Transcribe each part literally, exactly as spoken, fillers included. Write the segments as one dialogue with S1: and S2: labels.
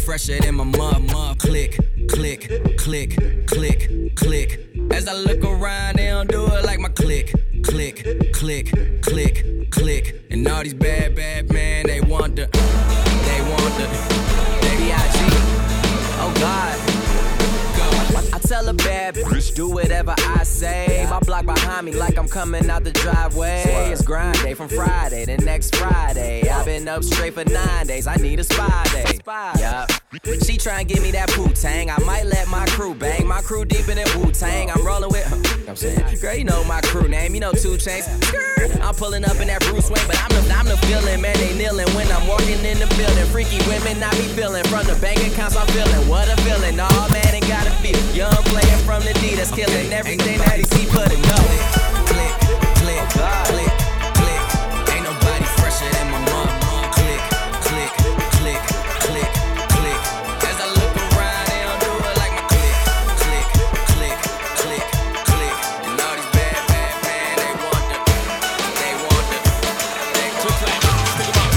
S1: fresher than my mom. Click, click, click, click, click. As I look around, they don't do it like my click, click, click, click, click. And all these bad, bad men, they want the, they want the, baby I G. Oh God. I tell a bad bitch, do whatever I say. My block behind me like I'm coming out the driveway. It's grind day from Friday to next Friday. I've been up straight for nine days, I need a spy day. Yup. She try and give me that Wu-Tang. I might let my crew bang. My crew deeper than Wu-Tang. I'm rolling with, you know what I'm saying? Girl, you know my crew name, you know two Chainz. I'm pulling up in that Bruce Wayne, but I'm the, I'm the feeling, man, they kneeling when I'm walking in the building. Freaky women I be feeling, from the bank accounts I'm feeling. What a feeling, oh man, it gotta feel. Young player from the D that's killing everything that he see, put it go. Click, click, click, click. Ain't nobody fresher than my mom. Click, click, click, click, click. As I look around, they don't do it like my click, click, click, click, click. And all these bad, bad men, they want the, they want the, they click, click, stick 'em up.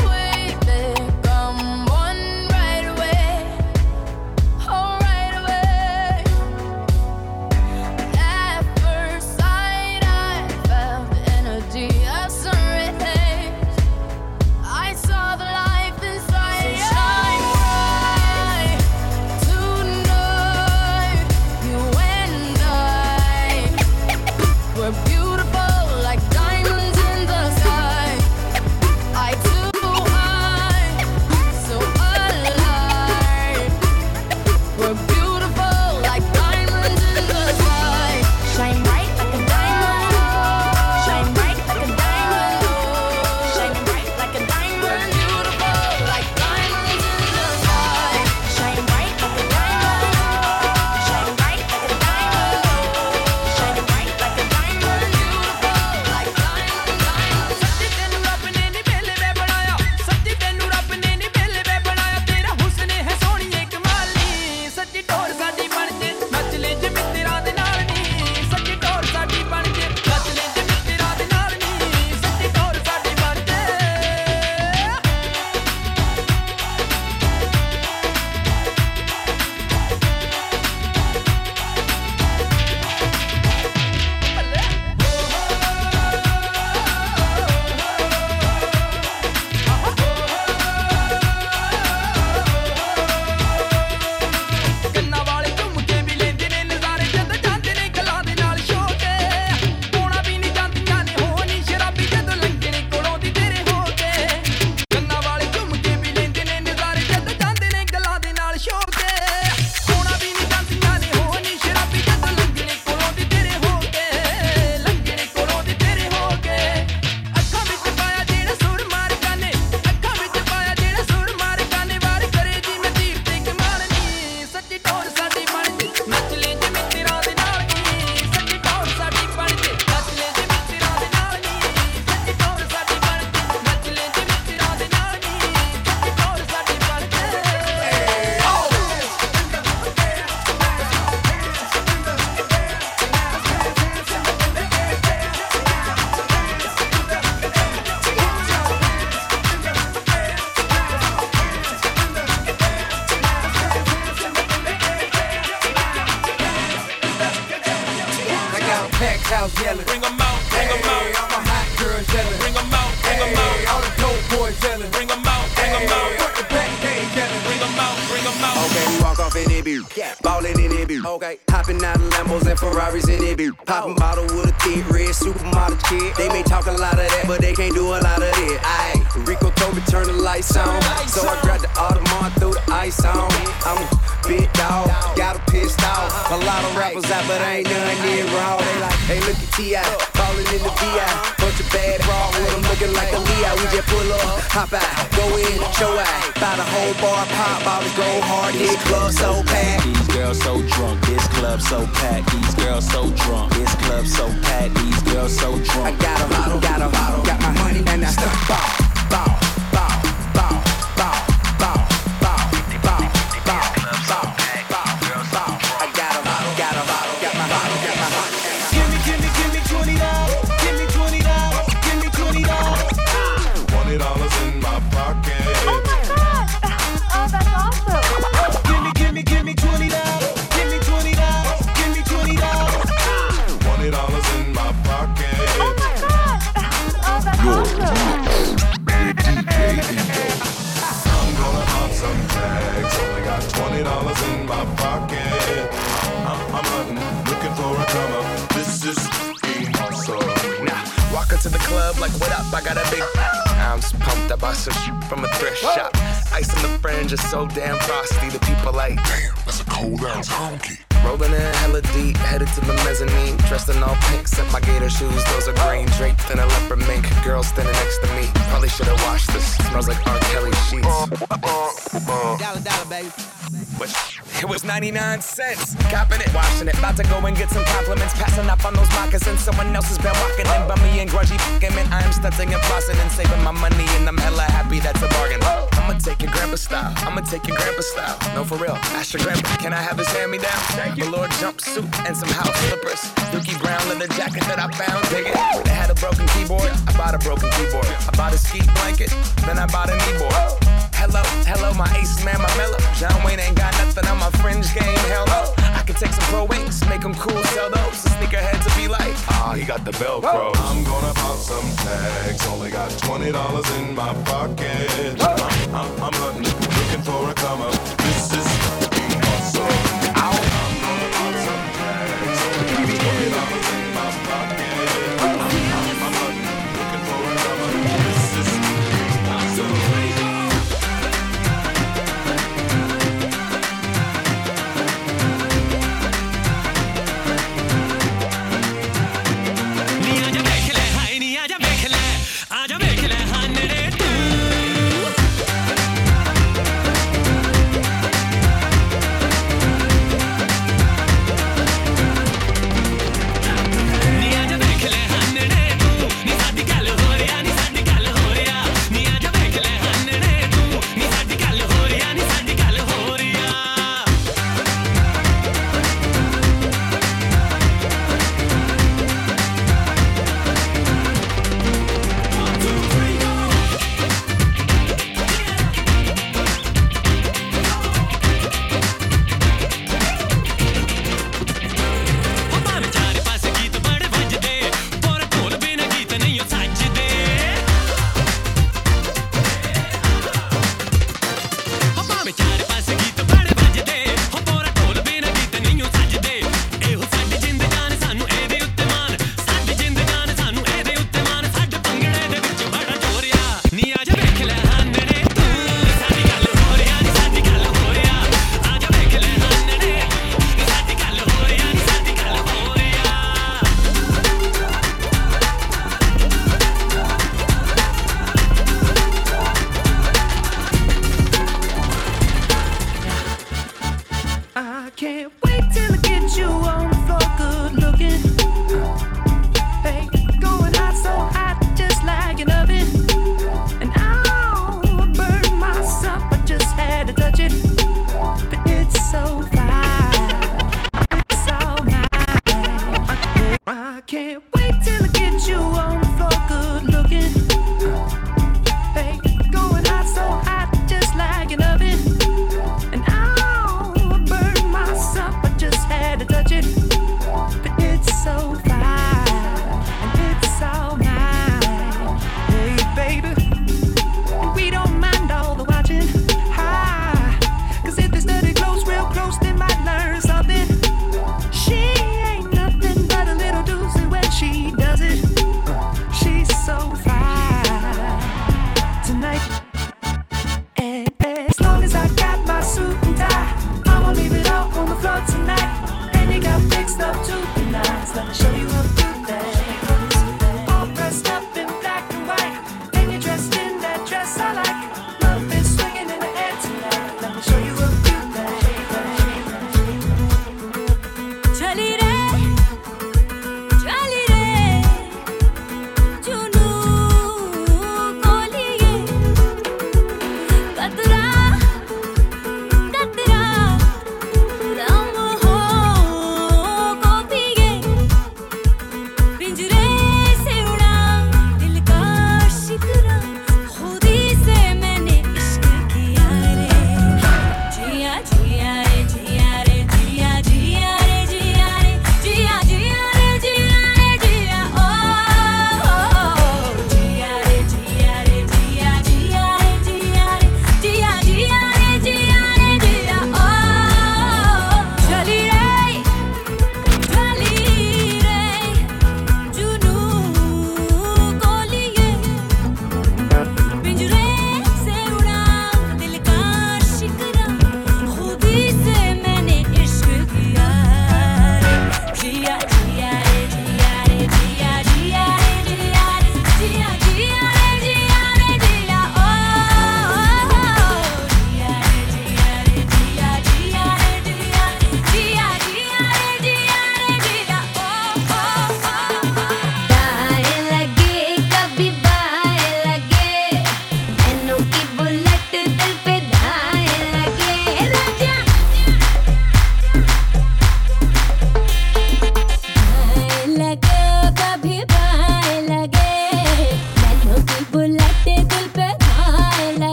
S2: Right away. yelling.
S3: Bring 'em out, bring 'em out.
S2: Hey, I'm a hot girl yelling.
S3: Bring 'em out, bring 'em out.
S2: Hey, all the dope boys yelling.
S3: Bring 'em out, bring 'em out.
S2: Put the back game yelling.
S3: Bring 'em out, bring 'em out.
S4: Okay, we walk off in it, beat. Ballin' in it, beat. Okay, hopping out of Lambos and Ferraris in it, beat. Poppin' bottle with a thick red supermodel kid. They may talk a lot of that, but they can't do a lot of it. Aye, Rico told me turn the lights on, so I grabbed the Audemars, threw the ice on. I'm a big dog, got a pissed off. A lot of rappers out, but ain't none near raw. They like, hey, look at T I, ballin' in the V I. Bunch of bad raw with them looking like a Leo. We just pull up, hop out, go in, show out. Buy the whole bar, pop bottles, go hard, hit club so packed.
S5: These girls so drunk, this club so packed. These girls so drunk, this club so packed. These girls so drunk.
S4: I got a bottle, got a bottle, got my money and I stop. Bow, bow, bow, bow, bow, bow, bow, bow, bow, bow, bow, bow. I got a bottle, got a bottle, got my bottle, got my bottle.
S6: Give me, give me, give me twenty dollars. Give me twenty dollars. Give me twenty dollars.
S7: Twenty dollars in my pocket.
S8: Oh my god! Oh, that's awesome!
S6: Give me, give me, give me twenty dollars. Give me twenty dollars. Give me twenty dollars.
S7: Twenty dollars in my pocket.
S8: Oh my god! Oh, that's awesome!
S7: I'm gonna pop some tags. Only got twenty dollars in my pocket. I'm, I'm hunting, looking for a come up. This is fucking awesome.
S9: Nah, walk into the club like, what up? I got a big. I'm just pumped. I bought some shit from a thrift shop. Ice on the fringe is so damn frosty. The people like, damn, that's a cold ass honky. Rolling in hella deep, headed to the mezzanine. Dressed in all pink, set my gator shoes. Those are green, draped in a leopard mink. Girl standing next to me. Probably should've washed this. Smells like R. Kelly sheets.
S6: Dollar, dollar, baby.
S9: But it was ninety-nine cents. Copping it, washing it. About to go and get some compliments. Passing up on those moccasins. Someone else has been walking in by me and grungy fucking man. I am stunting and flossing and saving my money. And I'm hella happy that's a bargain. I'ma take your grandpa style. I'ma take your grandpa style. No, for real. Ask your grandpa, can I have his hand-me-down? Velour jumpsuit and some house slippers. Dookie brown leather jacket that I found. Dig it. They had a broken keyboard. I bought a broken keyboard. I bought a ski blanket. Then I bought a kneeboard. Hello, hello, my ace man, my mellow. John Wayne ain't got nothing on my fringe game. Hell no. I can take some pro wings, make them cool, sell those. Sneakerheads to be like, ah, he got the Velcro.
S7: I'm gonna pop some tags. Only got twenty dollars in my pocket. I'm, I'm, I'm hunting, looking for a come up. This is fucking awesome. I'm gonna pop some tags. Only got twenty dollars in my pocket. I'm, I'm, I'm hunting, looking for a come up. This is fucking awesome.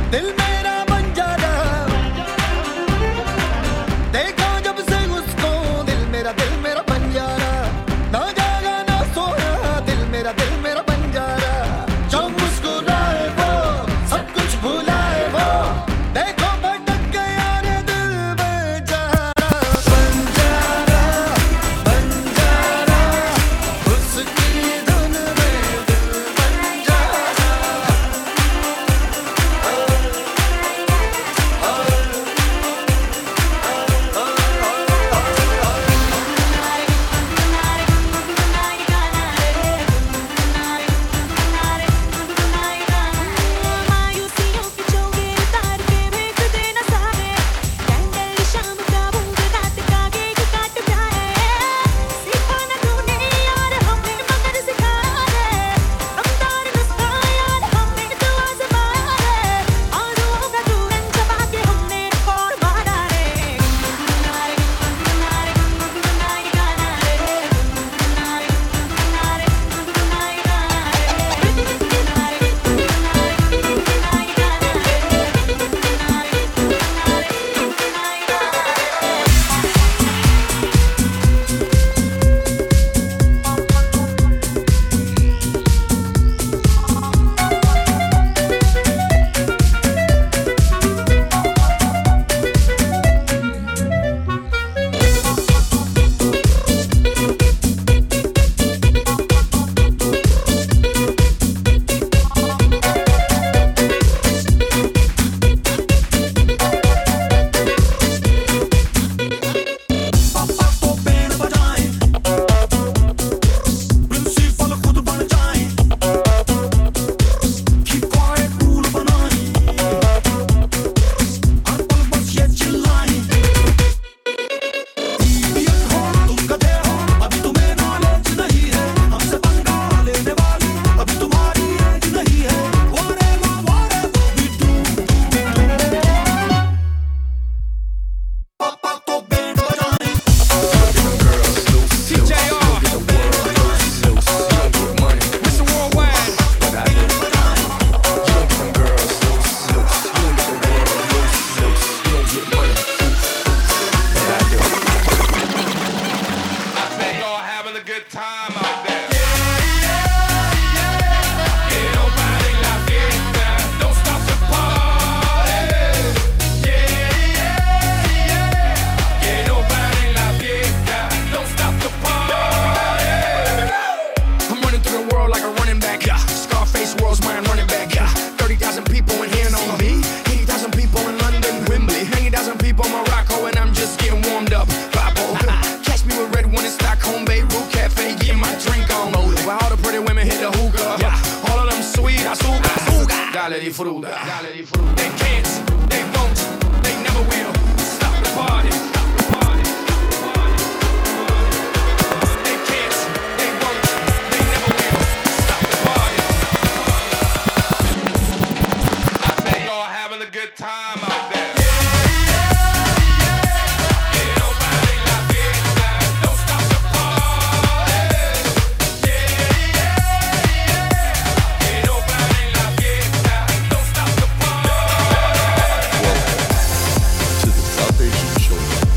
S6: दिल मेरा बंजारा देखा जब से उसको दिल मेरा दिल मेरा बंजारा ना जागा ना सोया दिल मेरा दिल मेरा बंजारा जो मुस्कुराए वो सब कुछ भुलाए वो देखो भटक गया रे दिल बेचारा बंजारा बंजारा उसकी धुन में दिल Banjara
S3: Dale di fruta, dale di fruta. They can't, they won't, they never will stop the party. They can't, they won't, they never will stop the party. I say y'all having a good time out there.
S7: To the South Asian Children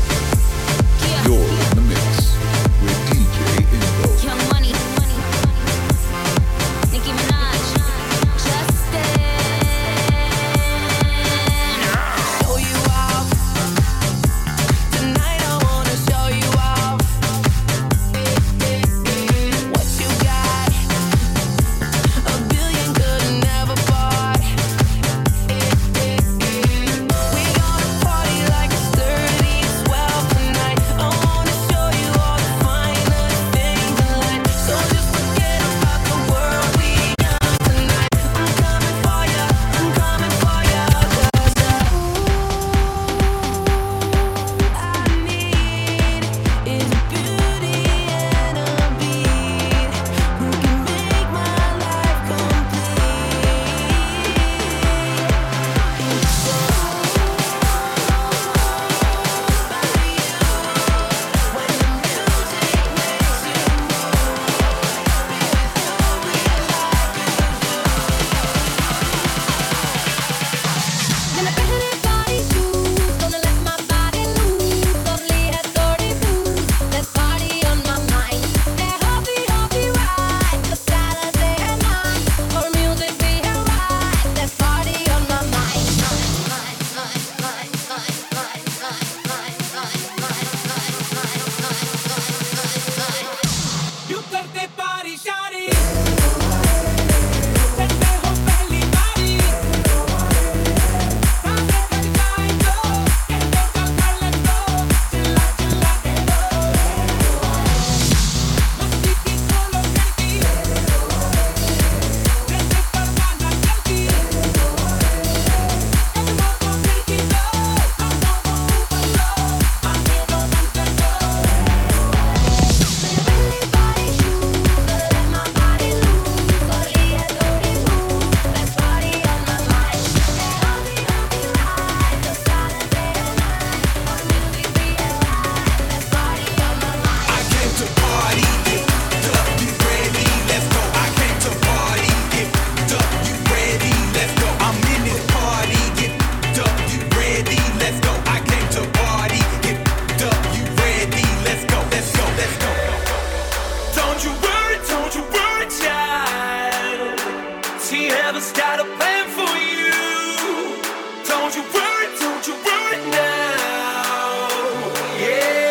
S3: father's got a plan for you. Don't you worry, don't you worry now. Yeah.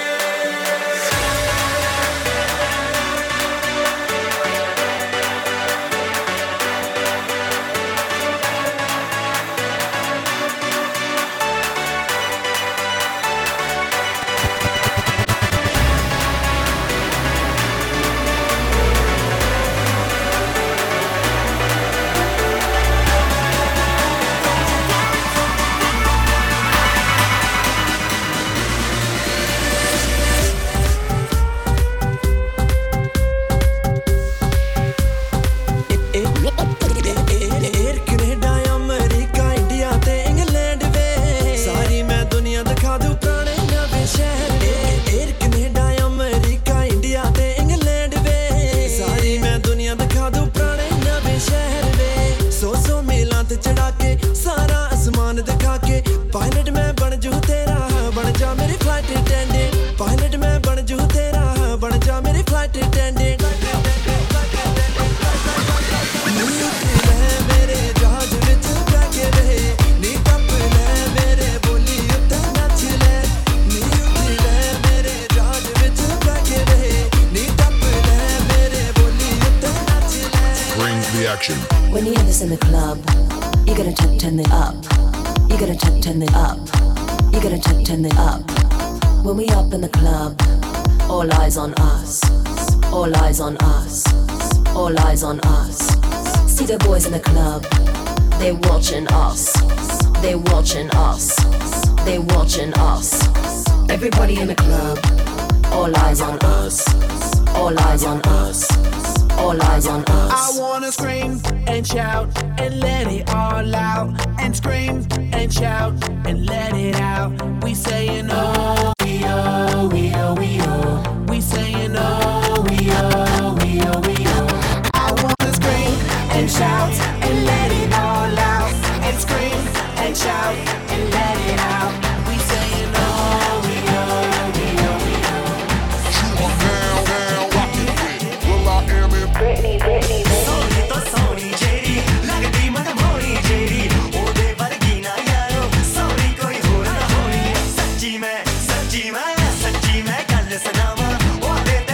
S10: When you hear this in the club, you gotta turn, turn it up. You gotta turn, turn it up. You gotta turn, turn it up. When we up in the club, all eyes on us. All eyes on us. All eyes on us. See the boys in the club, they watching us. They watching us. They watching us. Everybody in the club, all eyes on us. All eyes on us. All eyes on us.
S11: I wanna scream and shout and let it all out. And scream and shout and let it out. We saying oh, we oh, we oh, we oh. We saying oh, we oh, we oh, we oh. I wanna scream and shout and let it all out. And scream and shout and let it out. We saying oh, we oh, we oh, we oh.
S7: You are now, now rocking with Will I Am in
S6: Britney, Britney,
S12: Sony to Sony Jerry, lagdi mana moni Jerry. Ode vargi na yaro, Sony koi hor na honi. Sachi mein, sachi mein, sachi mein gal sanawa. Ode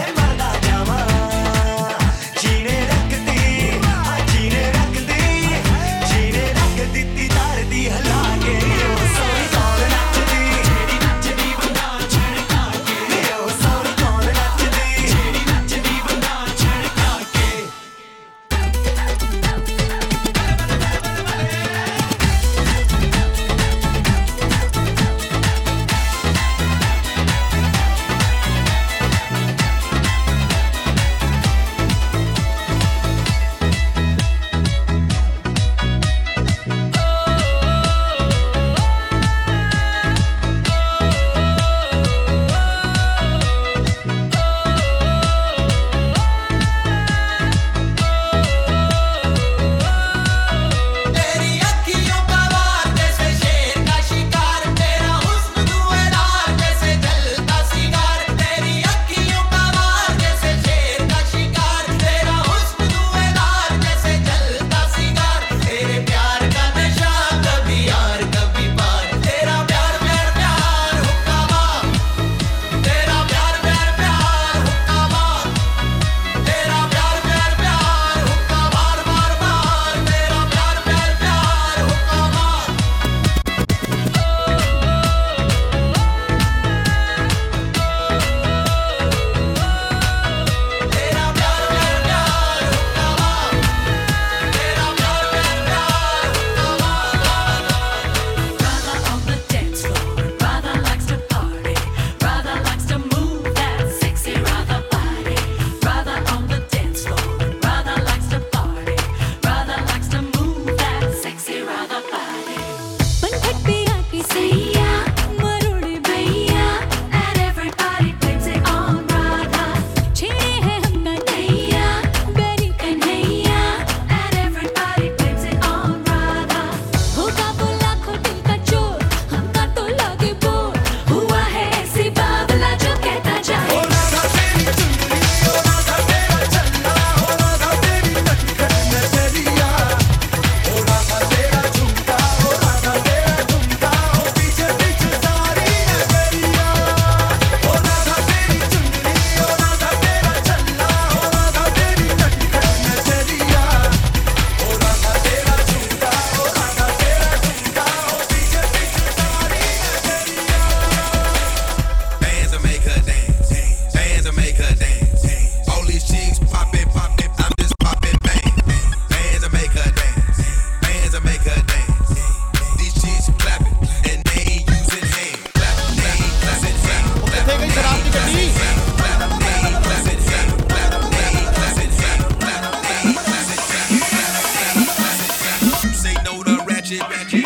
S13: ratchet, ratchet.